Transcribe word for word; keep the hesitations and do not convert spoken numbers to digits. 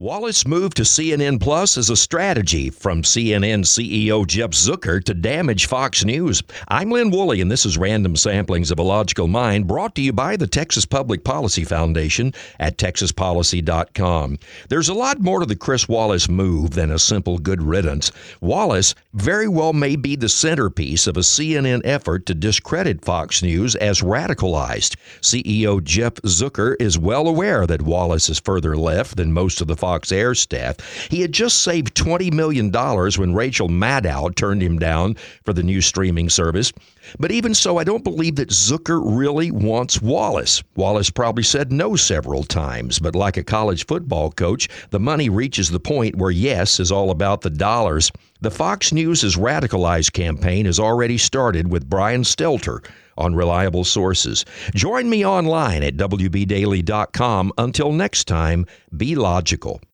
Wallace moved to C N N Plus as a strategy from C N N C E O Jeff Zucker to damage Fox News. I'm Lynn Woolley, and this is Random Samplings of a Logical Mind, brought to you by the Texas Public Policy Foundation at texas policy dot com. There's a lot more to the Chris Wallace move than a simple good riddance. Wallace very well may be the centerpiece of a C N N effort to discredit Fox News as radicalized. C E O Jeff Zucker is well aware that Wallace is further left than most of the Fox Air staff. He had just saved twenty million dollars when Rachel Maddow turned him down for the new streaming service. But even so, I don't believe that Zucker really wants Wallace. Wallace probably said no several times, but like a college football coach, the money reaches the point where yes is all about the dollars. The Fox News is Radicalized campaign has already started with Brian Stelter on reliable sources. Join me online at w b daily dot com. Until next time, be logical.